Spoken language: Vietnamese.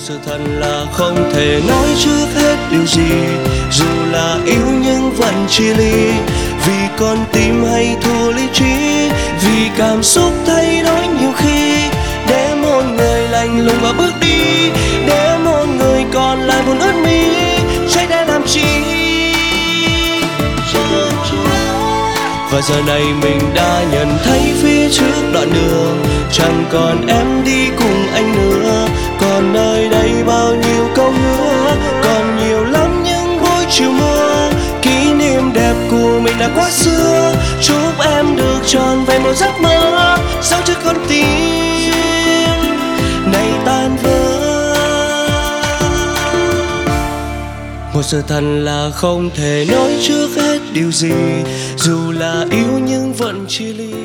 sự thật là không thể nói trước hết điều gì, dù là yêu nhưng vẫn chia ly. Vì con tim hay thua lý trí, vì cảm xúc thay đổi nhiều khi. Để một người lạnh lùng và bước đi, để một người còn lại buồn ướt mi. Trách đã làm chi? Và giờ này mình đã nhận thấy phía trước đoạn đường chẳng còn em đi cùng anh nữa. Còn nơi đây bao nhiêu câu hứa, còn nhiều lắm những buổi chiều mưa. Kỷ niệm đẹp của mình đã quá xưa, chúc em được tròn vẹn một giấc mơ. Sao chứ con tim này tan vỡ. Một sự thật là không thể nói trước hết điều gì, dù là yêu nhưng vẫn chia ly.